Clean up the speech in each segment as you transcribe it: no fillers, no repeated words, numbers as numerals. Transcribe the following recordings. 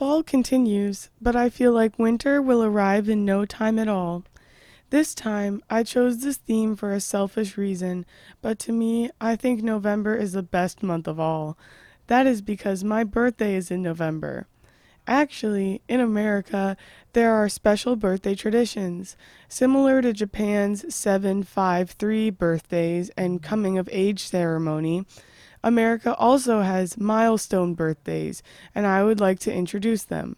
fall continues, but I feel like winter will arrive in no time at all. This time, I chose this theme for a selfish reason, but to me, I think November is the best month of all. That is because my birthday is in November. Actually, in America, there are special birthday traditions. Similar to Japan's 753 birthdays and coming of age ceremony, America also has milestone birthdays, and I would like to introduce them.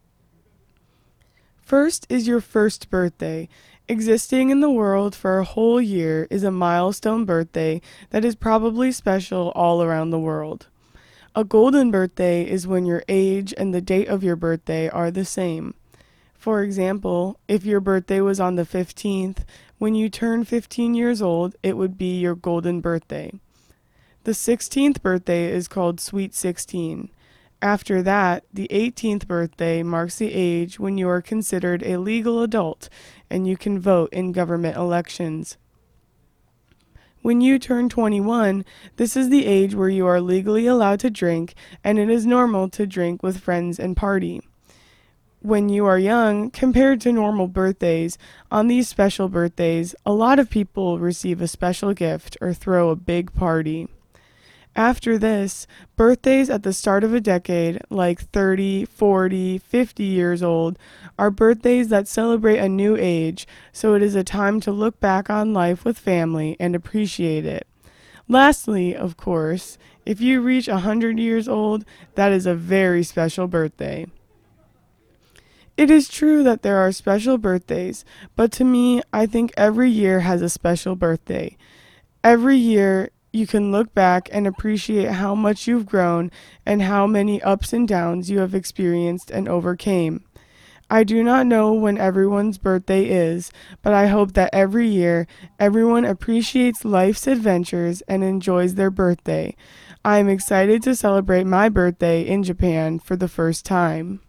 First is your first birthday. Existing in the world for a whole year is a milestone birthday that is probably special all around the world. A golden birthday is when your age and the date of your birthday are the same. For example, if your birthday was on the 15th, when you turn 15 years old, it would be your golden birthday. The 16th birthday is called Sweet 16. After that, the 18th birthday marks the age when you are considered a legal adult and you can vote in government elections. When you turn 21, this is the age where you are legally allowed to drink and it is normal to drink with friends and party. When you are young, compared to normal birthdays, on these special birthdays, a lot of people receive a special gift or throw a big party. After this, birthdays at the start of a decade, like 30, 40, 50 years old, are birthdays that celebrate a new age, so it is a time to look back on life with family and appreciate it. Lastly, of course, if you reach 100 years old, that is a very special birthday. It is true that there are special birthdays, but to me, I think every year has a special birthday. Every year, you can look back and appreciate how much you've grown and how many ups and downs you have experienced and overcame. I do not know when everyone's birthday is, but I hope that every year everyone appreciates life's adventures and enjoys their birthday. I am excited to celebrate my birthday in Japan for the first time.